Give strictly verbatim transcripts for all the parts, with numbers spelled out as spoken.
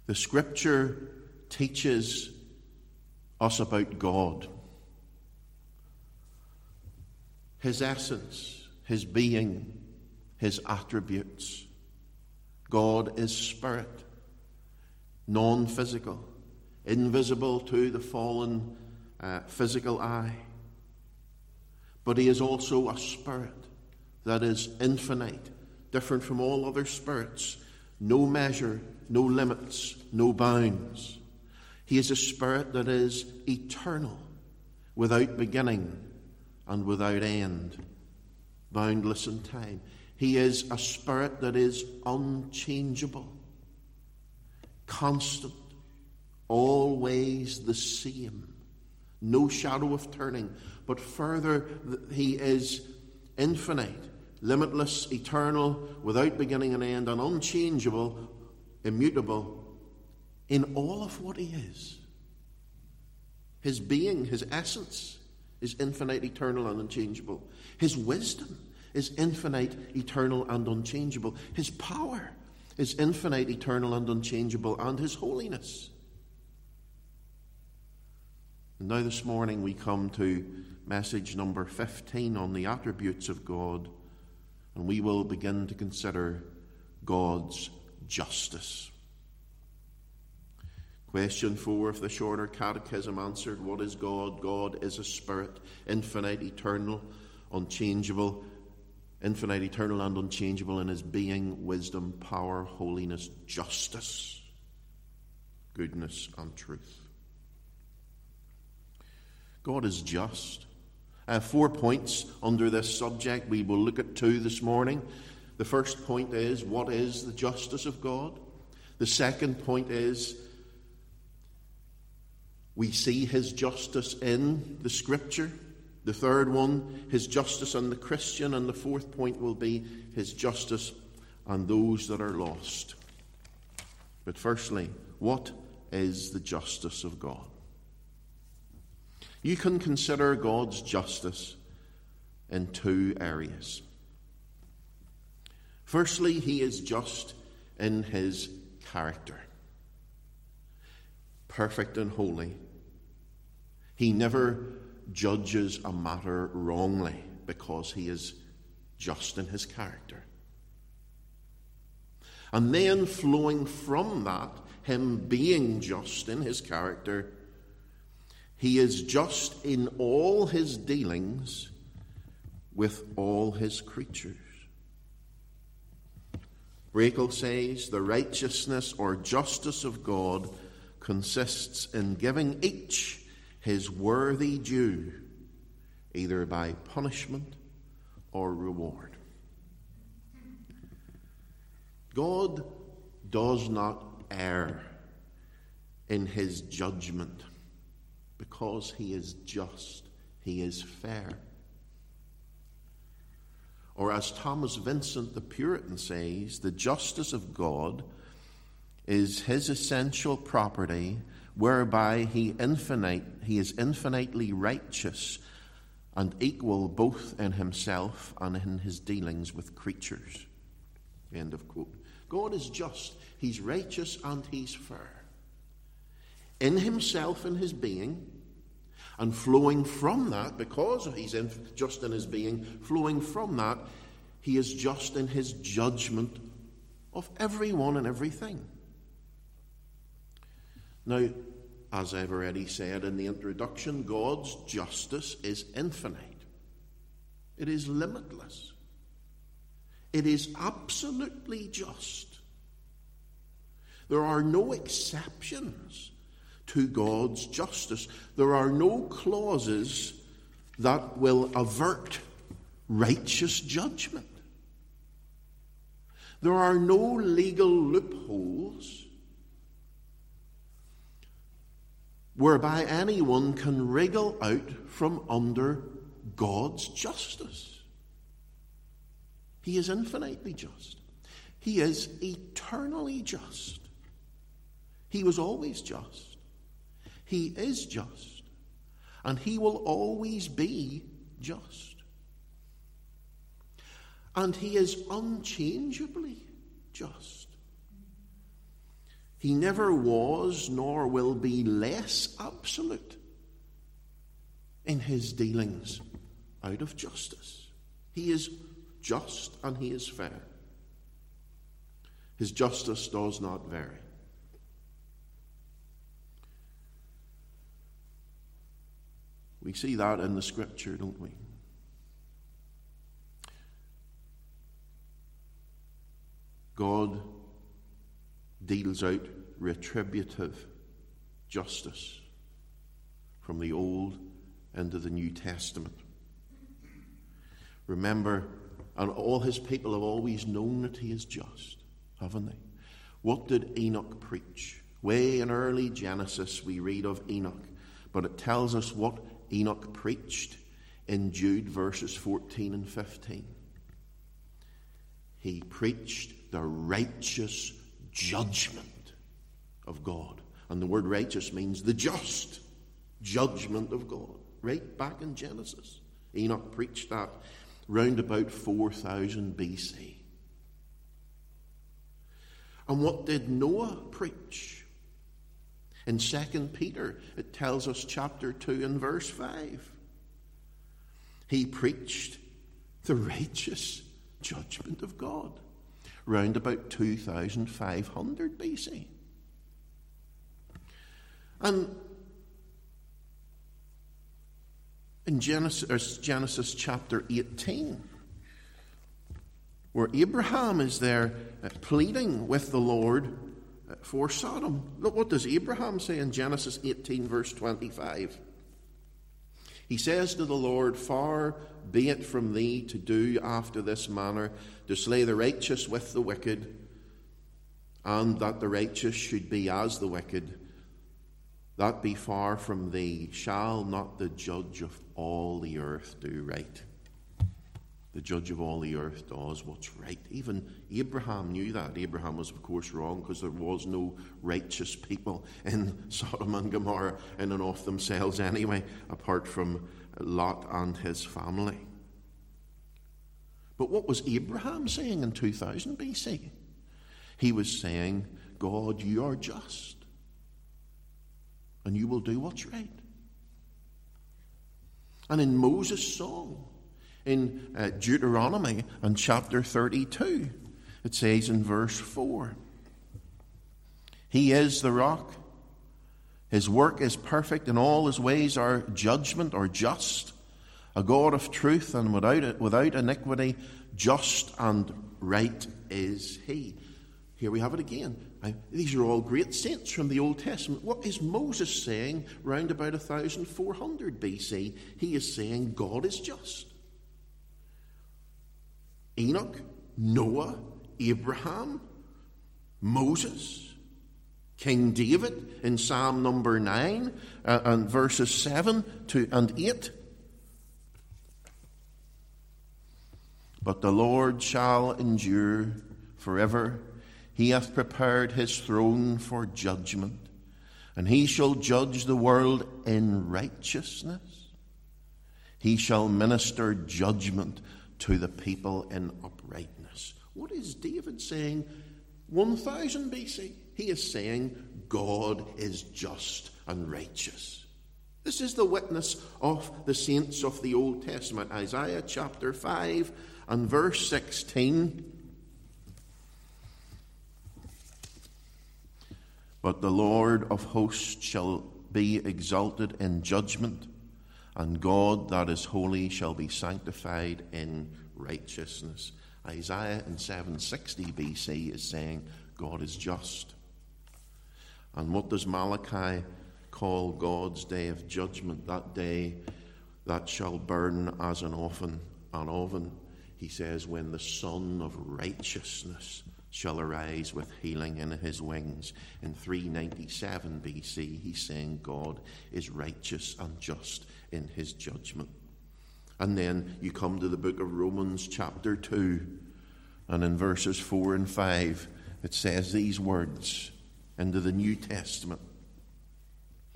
The Scripture teaches us about God, his essence, his being, his attributes. God is spirit, non-physical, invisible to the fallen uh, physical eye. But he is also a spirit that is infinite, different from all other spirits. No measure, no limits, no bounds. He is a spirit that is eternal, without beginning and without end, boundless in time. He is a spirit that is unchangeable, constant, always the same, no shadow of turning. But further, he is infinite, limitless, eternal, without beginning and end, and unchangeable, immutable in all of what he is. His being, his essence is infinite, eternal, and unchangeable. His wisdom is infinite, eternal, and unchangeable. His power is infinite, eternal, and unchangeable, and his holiness. And now this morning we come to message number fifteen on the attributes of God, and we will begin to consider God's justice. Question four of the shorter catechism answered, what is God? God is a spirit, infinite, eternal, unchangeable, infinite, eternal, and unchangeable in his being, wisdom, power, holiness, justice, goodness, and truth. God is just. Uh, four points under this subject. We will look at two this morning. The first point is, what is the justice of God? The second point is, we see his justice in the Scripture. The third one, his justice on the Christian. And the fourth point will be his justice on those that are lost. But firstly, what is the justice of God? You can consider God's justice in two areas. Firstly, he is just in his character. Perfect and holy. He never judges a matter wrongly because he is just in his character. And then flowing from that, him being just in his character, he is just in all his dealings with all his creatures. Brakel says, the righteousness or justice of God consists in giving each his worthy due, either by punishment or reward. God does not err in his judgment because he is just, he is fair. Or as Thomas Vincent the Puritan says, the justice of God is his essential property, whereby he infinite he is infinitely righteous and equal both in himself and in his dealings with creatures. End of quote. God is just, he's righteous, and he's fair. In himself and his being, and flowing from that, because he's in, just in his being, flowing from that, he is just in his judgment of everyone and everything. Now, as I've already said in the introduction, God's justice is infinite. It is limitless. It is absolutely just. There are no exceptions to God's justice. There are no clauses that will avert righteous judgment. There are no legal loopholes whereby anyone can wriggle out from under God's justice. He is infinitely just. He is eternally just. He was always just. He is just. And he will always be just. And he is unchangeably just. He never was nor will be less absolute in his dealings out of justice. He is just and he is fair. His justice does not vary. We see that in the scripture, don't we? God deals out retributive justice from the Old into the New Testament. Remember, and all his people have always known that he is just, haven't they? What did Enoch preach? Way in early Genesis we read of Enoch, but it tells us what Enoch preached in Jude verses fourteen and fifteen. He preached the righteous judgment of God. And the word righteous means the just judgment of God. Right back in Genesis. Enoch preached that round about four thousand B C. And what did Noah preach? In Second Peter, it tells us chapter two and verse five. He preached the righteous judgment of God round about two thousand five hundred B C. And in Genesis, Genesis chapter eighteen, where Abraham is there uh, pleading with the Lord uh, for Sodom. Look, what does Abraham say in Genesis eighteen, verse twenty-five? He says to the Lord, "Far be it from thee to do after this manner, to slay the righteous with the wicked, and that the righteous should be as the wicked. That be far from thee. Shall not the judge of all the earth do right?" The judge of all the earth does what's right. Even Abraham knew that. Abraham was, of course, wrong because there was no righteous people in Sodom and Gomorrah in and of themselves anyway, apart from Lot and his family. But what was Abraham saying in two thousand B C? He was saying, God, you are just, and you will do what's right. And in Moses' song, in uh, Deuteronomy and chapter thirty-two, it says in verse four, He is the rock. His work is perfect, and all his ways are judgment or just. A God of truth and without it, without iniquity, just and right is he. Here we have it again. Now, these are all great saints from the Old Testament. What is Moses saying round about one thousand four hundred B C? He is saying God is just. Enoch, Noah, Abraham, Moses, King David in Psalm number nine uh, and verses seven to and eight. But the Lord shall endure forever. He hath prepared his throne for judgment, and he shall judge the world in righteousness. He shall minister judgment to the people in uprightness. What is David saying? one thousand B C. He is saying God is just and righteous. This is the witness of the saints of the Old Testament. Isaiah chapter five and verse sixteen. But the Lord of hosts shall be exalted in judgment, and God that is holy shall be sanctified in righteousness. Isaiah in seven sixty B C is saying God is just. And what does Malachi call God's day of judgment? That day that shall burn as an oven, an oven. He says, when the Son of righteousness shall arise with healing in his wings. In three ninety-seven B C, he's saying God is righteous and just in his judgment. And then you come to the book of Romans chapter two, and in verses four and five, it says these words into the New Testament.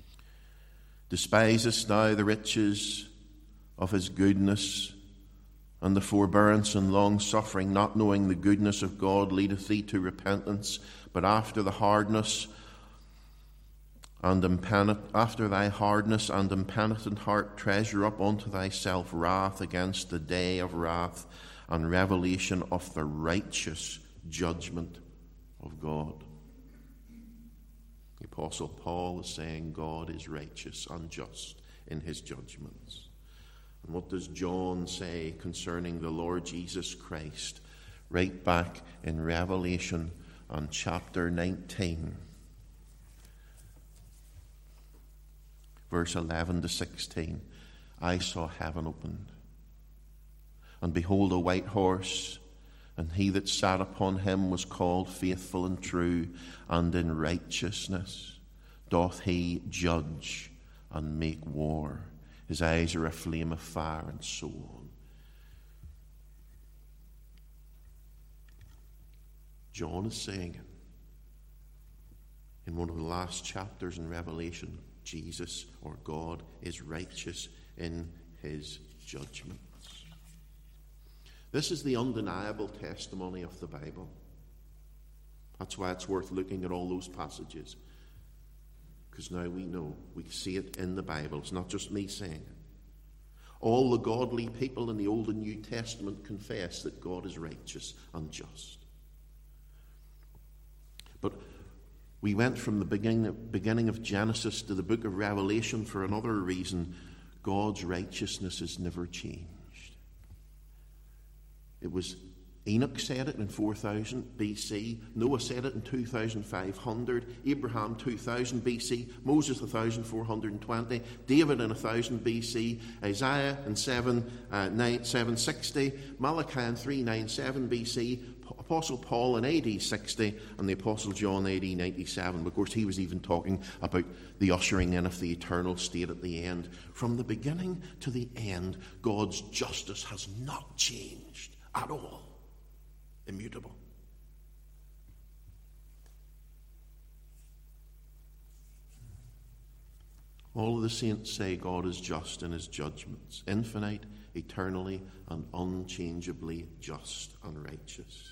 Despisest thou the riches of his goodness And the forbearance and long-suffering, not knowing the goodness of God, leadeth thee to repentance. But after the hardness and impenitent, after thy hardness and impenitent heart, treasure up unto thyself wrath against the day of wrath and revelation of the righteous judgment of God. The Apostle Paul is saying God is righteous and just in his judgments. And what does John say concerning the Lord Jesus Christ? Right back in Revelation on chapter nineteen, verse eleven to sixteen. I saw heaven opened, and behold a white horse, and he that sat upon him was called Faithful and True, and in righteousness doth he judge and make war. His eyes are a flame of fire, and so on. John is saying in one of the last chapters in Revelation, Jesus, or God, is righteous in his judgments. This is the undeniable testimony of the Bible. That's why it's worth looking at all those passages. Because now we know, we see it in the Bible. It's not just me saying it. All the godly people in the Old and New Testament confess that God is righteous and just. But we went from the beginning, beginning of Genesis to the book of Revelation for another reason. God's righteousness is never changed. It was Enoch said it in four thousand B C. Noah said it in two thousand five hundred. Abraham two thousand B C. Moses one thousand four hundred twenty. David in one thousand B C. Isaiah in seven sixty. Malachi in three ninety-seven B C. Apostle Paul in A D sixty. And the Apostle John A D ninety-seven. Of course, he was even talking about the ushering in of the eternal state at the end. From the beginning to the end, God's justice has not changed at all. Immutable. All of the saints say God is just in his judgments, infinite, eternally, and unchangeably just and righteous.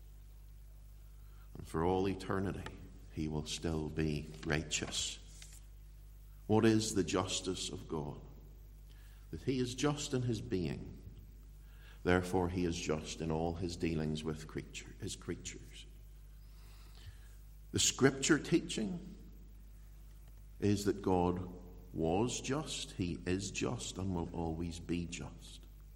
And for all eternity, he will still be righteous. What is the justice of God? That he is just in his being. Therefore, he is just in all his dealings with creature, his creatures. The scripture teaching is that God was just, he is just, and will always be just.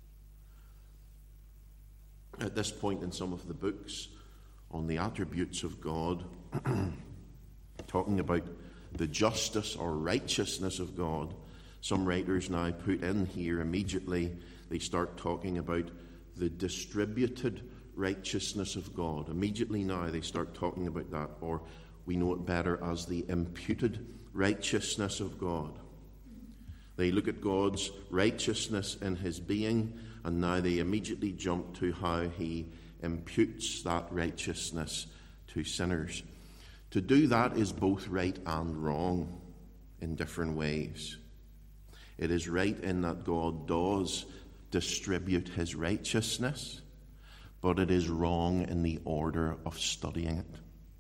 At this point in some of the books on the attributes of God, talking about the justice or righteousness of God, some writers now put in here immediately, they start talking about the distributed righteousness of God. Immediately now they start talking about that, or we know it better as the imputed righteousness of God. They look at God's righteousness in his being, and now they immediately jump to how he imputes that righteousness to sinners. To do that is both right and wrong in different ways. It is right in that God does distribute his righteousness, but it is wrong in the order of studying it.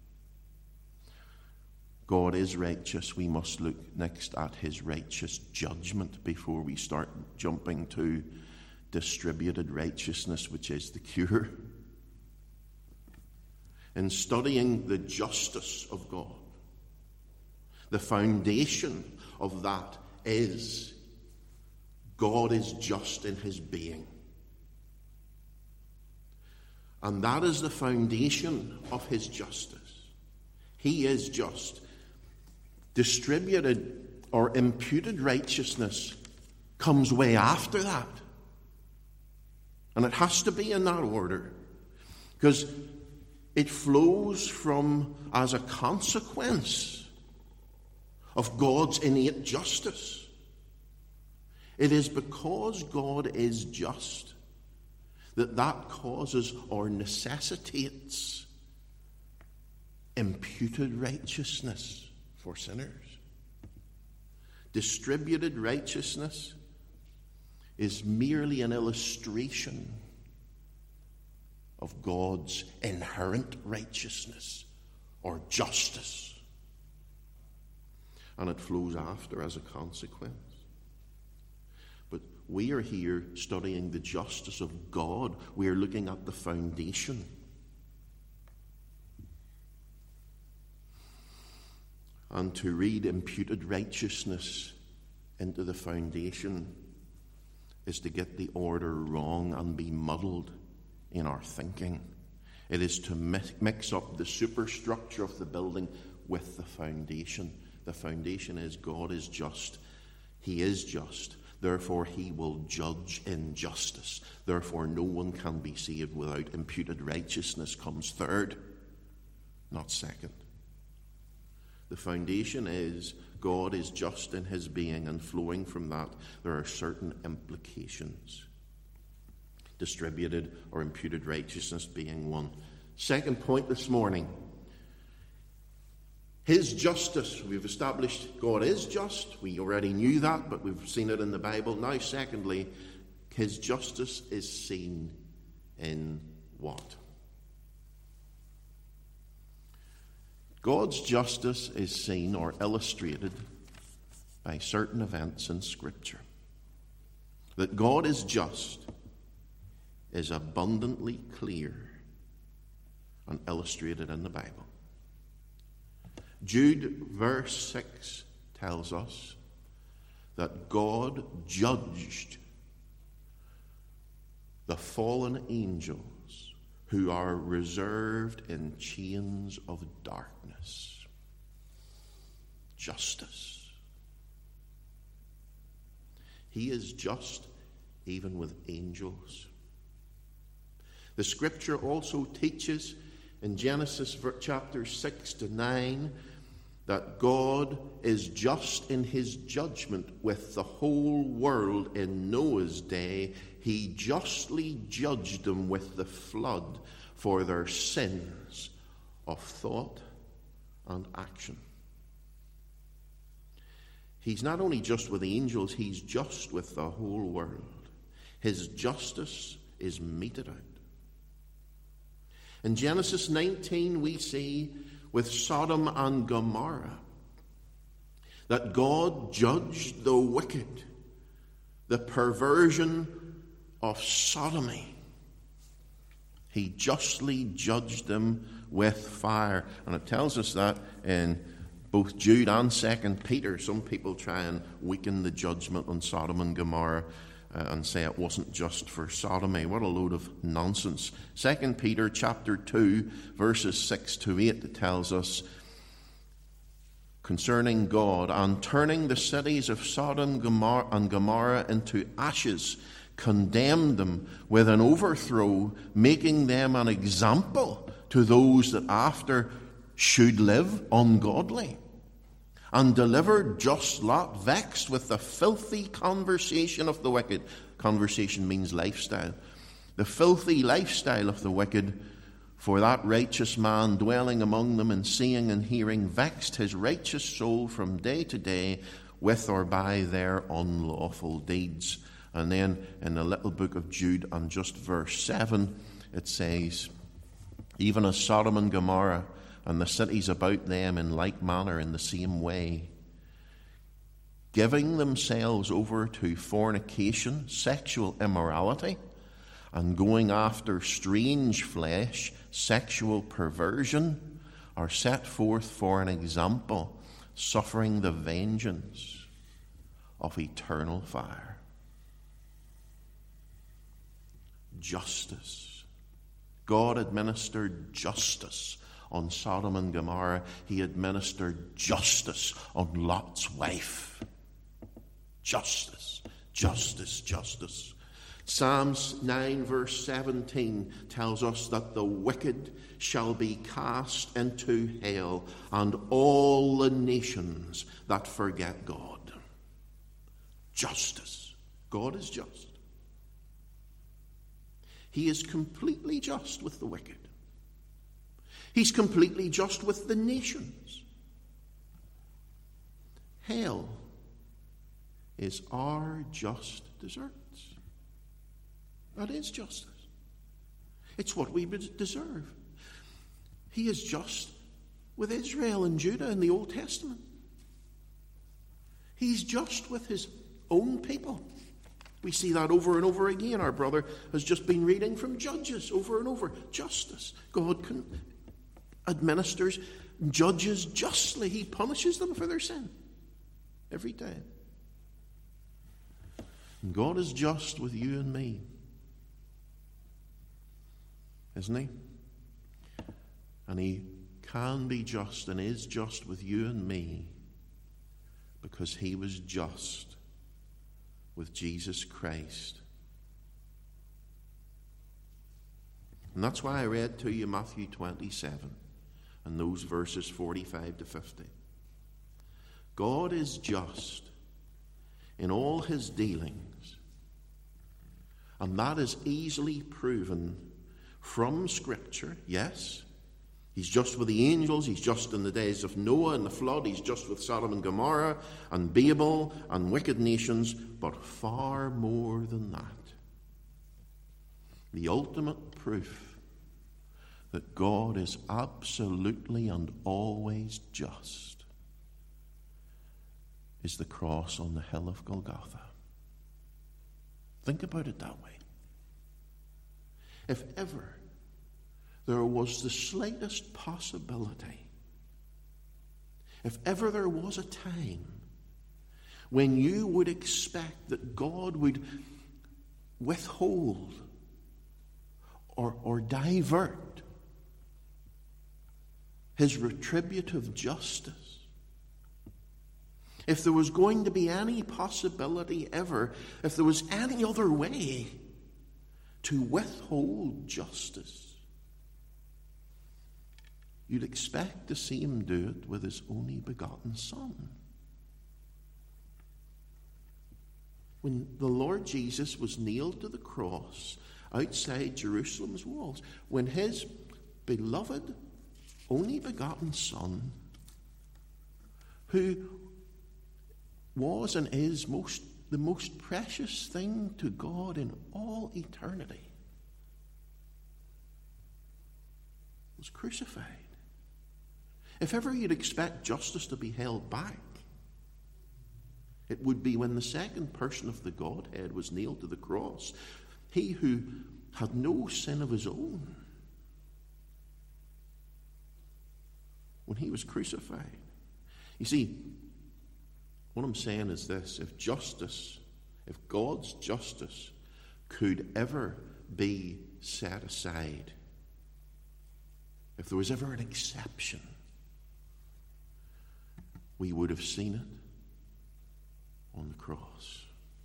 God is righteous. We must look next at his righteous judgment before we start jumping to distributed righteousness, which is the cure. In studying the justice of God, the foundation of that is God is just in his being. And that is the foundation of his justice. He is just. Distributed or imputed righteousness comes way after that. And it has to be in that order. Because it flows from, as a consequence of God's innate justice. It is because God is just that that causes or necessitates imputed righteousness for sinners. Distributed righteousness is merely an illustration of God's inherent righteousness or justice. And it flows after as a consequence. But we are here studying the justice of God. We are looking at the foundation. And to read imputed righteousness into the foundation is to get the order wrong and be muddled in our thinking. It is to mix up the superstructure of the building with the foundation. The foundation is God is just. He is just. Therefore, he will judge in justice. Therefore, no one can be saved without imputed righteousness comes third, not second. The foundation is God is just in his being, and flowing from that, there are certain implications. Distributed or imputed righteousness being one. Second point this morning. His justice. We've established God is just. We already knew that, but we've seen it in the Bible. Now, secondly, his justice is seen in what? God's justice is seen or illustrated by certain events in Scripture. That God is just is abundantly clear and illustrated in the Bible. Jude verse six tells us that God judged the fallen angels who are reserved in chains of darkness. Justice. He is just even with angels. The Scripture also teaches in Genesis chapter six to nine that God is just in his judgment with the whole world in Noah's day. He justly judged them with the flood for their sins of thought and action. He's not only just with the angels, he's just with the whole world. His justice is meted out. In Genesis nineteen, we see with Sodom and Gomorrah that God judged the wicked, the perversion of sodomy. He justly judged them with fire. And it tells us that in both Jude and Second Peter. Some people try and weaken the judgment on Sodom and Gomorrah uh, and say it wasn't just for sodomy. What a load of nonsense. Second Peter chapter two, verses six to eight tells us concerning God, and turning the cities of Sodom and Gomorrah into ashes, condemned them with an overthrow, making them an example to those that after should live ungodly, and delivered just Lot, vexed with the filthy conversation of the wicked. Conversation means lifestyle. The filthy lifestyle of the wicked, for that righteous man dwelling among them and seeing and hearing vexed his righteous soul from day to day with or by their unlawful deeds. And then in the little book of Jude, and just verse seven, it says, even as Sodom and Gomorrah and the cities about them in like manner, in the same way, giving themselves over to fornication, sexual immorality, and going after strange flesh, sexual perversion, are set forth for an example, suffering the vengeance of eternal fire. Justice. God administered justice on Sodom and Gomorrah. He administered justice on Lot's wife. Justice, justice, justice. Psalms nine verse seventeen tells us that the wicked shall be cast into hell, and all the nations that forget God. Justice. God is just. He is completely just with the wicked. He's completely just with the nations. Hell is our just deserts. That is justice. It's what we deserve. He is just with Israel and Judah in the Old Testament. He's just with his own people. We see that over and over again. Our brother has just been reading from Judges over and over. Justice. God can, administers, judges justly. He punishes them for their sin every time. And God is just with you and me, isn't he? And he can be just and is just with you and me because he was just with Jesus Christ. And that's why I read to you Matthew twenty-seven and those verses forty-five to fifty. God is just in all his dealings, and that is easily proven from Scripture. Yes, he's just with the angels, he's just in the days of Noah and the flood, he's just with Sodom and Gomorrah and Babel and wicked nations, but far more than that. The ultimate proof that God is absolutely and always just is the cross on the hill of Golgotha. Think about it that way. If ever there was the slightest possibility, if ever there was a time when you would expect that God would withhold or, or divert his retributive justice, if there was going to be any possibility ever, if there was any other way to withhold justice, you'd expect to see him do it with his only begotten Son. When the Lord Jesus was nailed to the cross outside Jerusalem's walls, when his beloved, only begotten Son, who was and is most the most precious thing to God in all eternity, was crucified. If ever you'd expect justice to be held back, it would be when the second person of the Godhead was nailed to the cross. He who had no sin of his own, when he was crucified. You see, what I'm saying is this: if justice, if God's justice could ever be set aside, if there was ever an exception, we would have seen it on the cross.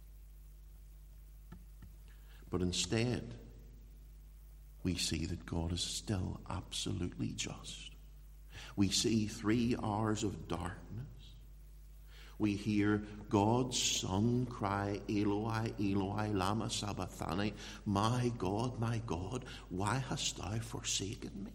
But instead, we see that God is still absolutely just. We see three hours of darkness. We hear God's Son cry, Eloi, Eloi, lama sabachthani, my God, my God, why hast thou forsaken me?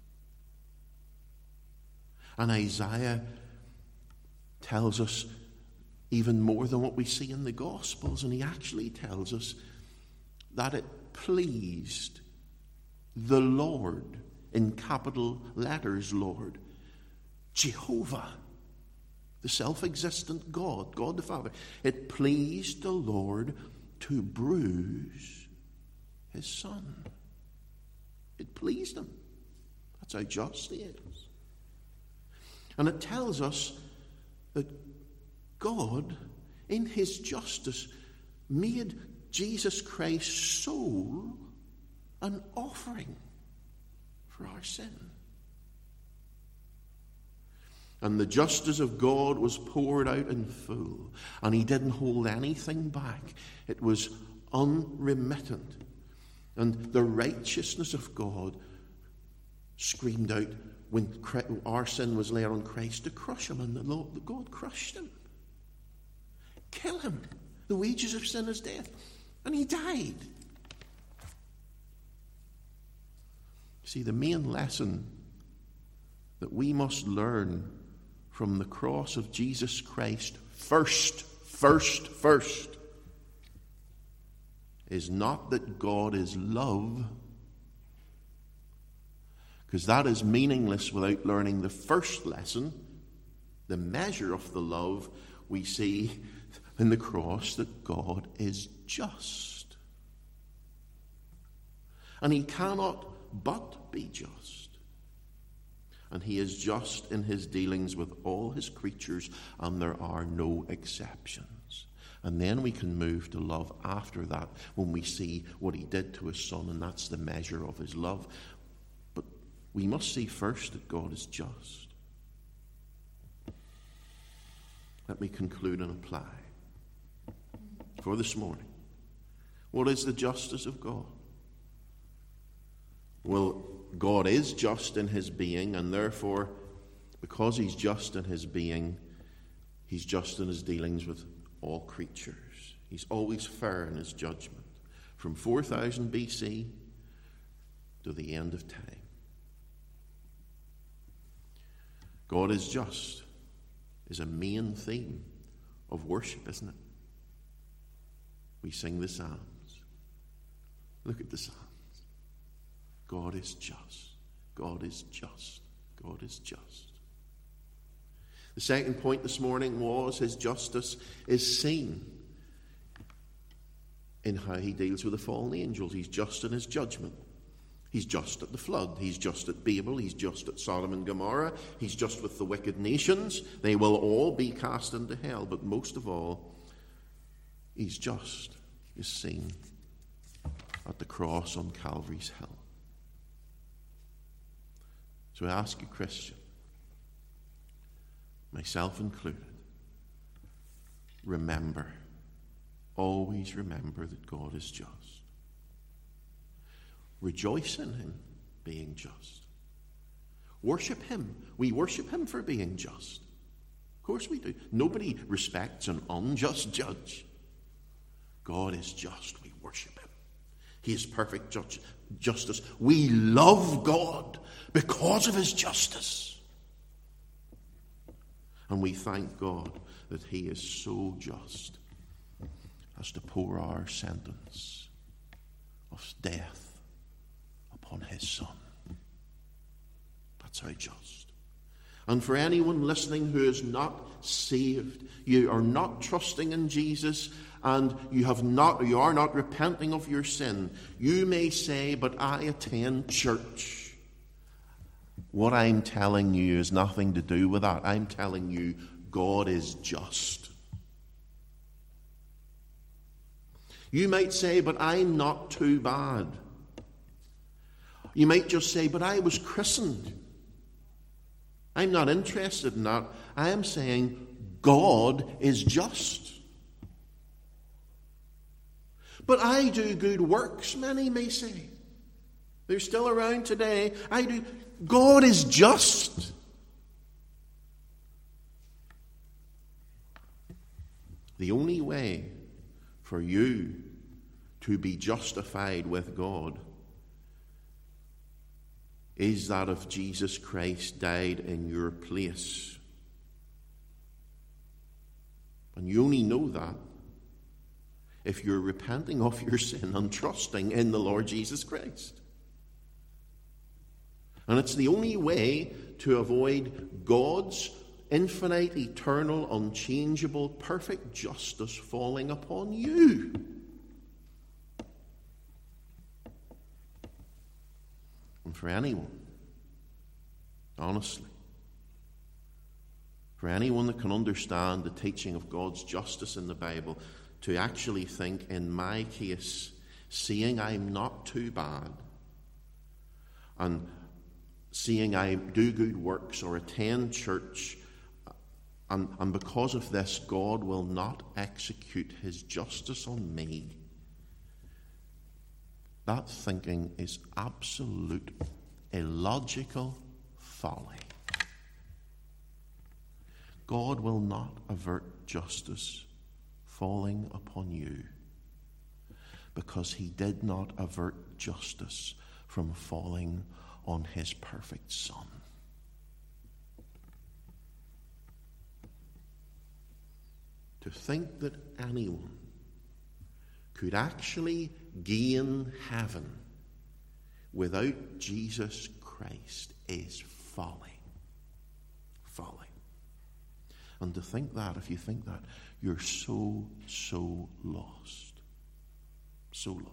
And Isaiah tells us even more than what we see in the Gospels, and he actually tells us that it pleased the Lord, in capital letters, Lord, Jehovah, the self-existent God, God the Father. It pleased the Lord to bruise his Son. It pleased him. That's how just he is. And it tells us that God, in his justice, made Jesus Christ's soul an offering for our sin. And the justice of God was poured out in full, and he didn't hold anything back. It was unremittent. And the righteousness of God screamed out when our sin was laid on Christ to crush him, and the Lord, God crushed him. Kill him. The wages of sin is death. And he died. See, the main lesson that we must learn from the cross of Jesus Christ, first, first, first, is not that God is love, because that is meaningless without learning the first lesson, the measure of the love we see in the cross, that God is just. And he cannot but be just. And he is just in his dealings with all his creatures, and there are no exceptions. And then we can move to love after that when we see what he did to his Son, and that's the measure of his love. But we must see first that God is just. Let me conclude and apply for this morning. What is the justice of God? Well, God is just in his being, and therefore, because he's just in his being, he's just in his dealings with all creatures. He's always fair in his judgment, from four thousand B C to the end of time. God is just is a main theme of worship, isn't it? We sing the Psalms. Look at the Psalms. God is just. God is just. God is just. The second point this morning was his justice is seen in how he deals with the fallen angels. He's just in his judgment. He's just at the flood. He's just at Babel. He's just at Sodom and Gomorrah. He's just with the wicked nations. They will all be cast into hell. But most of all, he's just is seen at the cross on Calvary's hill. So I ask you, Christian, myself included, remember, always remember that God is just. Rejoice in him being just. Worship him. We worship him for being just. Of course we do. Nobody respects an unjust judge. God is just. We worship him. He is perfect judge, justice. We love God because of his justice. And we thank God that he is so just as to pour our sentence of death upon his Son. That's how just. And for anyone listening who is not saved, you are not trusting in Jesus, and you have not, you are not repenting of your sin, you may say, but I attend church. What I'm telling you has nothing to do with that. I'm telling you, God is just. You might say, but I'm not too bad. You might just say, but I was christened. I'm not interested in that. I am saying God is just. But I do good works, many may say. They're still around today. I do. God is just. The only way for you to be justified with God is that of Jesus Christ died in your place. And you only know that if you're repenting of your sin and trusting in the Lord Jesus Christ. And it's the only way to avoid God's infinite, eternal, unchangeable, perfect justice falling upon you. And for anyone, honestly, for anyone that can understand the teaching of God's justice in the Bible, to actually think, in my case, seeing I'm not too bad, and seeing I do good works or attend church, and, and because of this, God will not execute his justice on me. That thinking is absolute illogical folly. God will not avert justice falling upon you because he did not avert justice from falling on his perfect Son. To think that anyone could actually gain heaven without Jesus Christ is folly. Folly. And to think that, if you think that, you're so, so lost. So lost.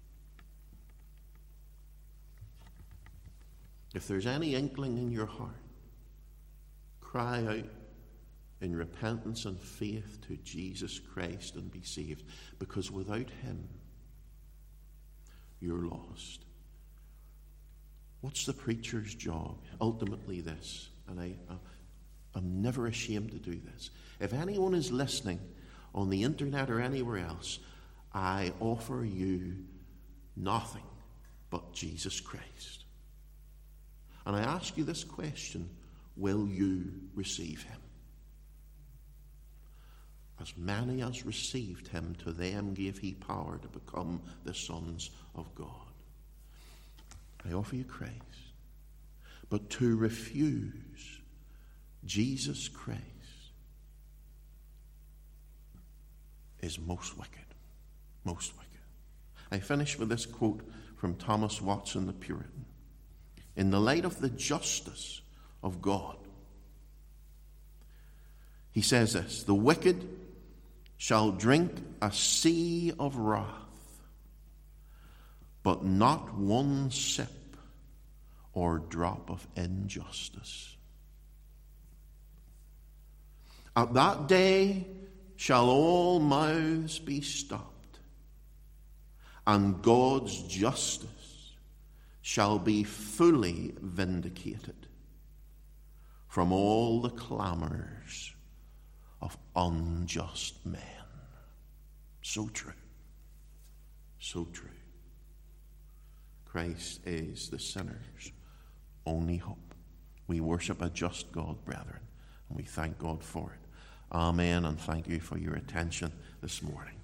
If there's any inkling in your heart, cry out in repentance and faith to Jesus Christ and be saved. Because without him, you're lost. What's the preacher's job? Ultimately this, and I, I'm never ashamed to do this. If anyone is listening on the internet or anywhere else, I offer you nothing but Jesus Christ. And I ask you this question, will you receive him? As many as received him, to them gave he power to become the sons of God. I offer you Christ. But to refuse Jesus Christ is most wicked. Most wicked. I finish with this quote from Thomas Watson the Puritan. In the light of the justice of God, he says this, the wicked shall drink a sea of wrath, but not one sip or drop of injustice. At that day shall all mouths be stopped, and God's justice shall be fully vindicated from all the clamors of unjust men. So true. So true. Christ is the sinner's only hope. We worship a just God, brethren, and we thank God for it. Amen, and thank you for your attention this morning.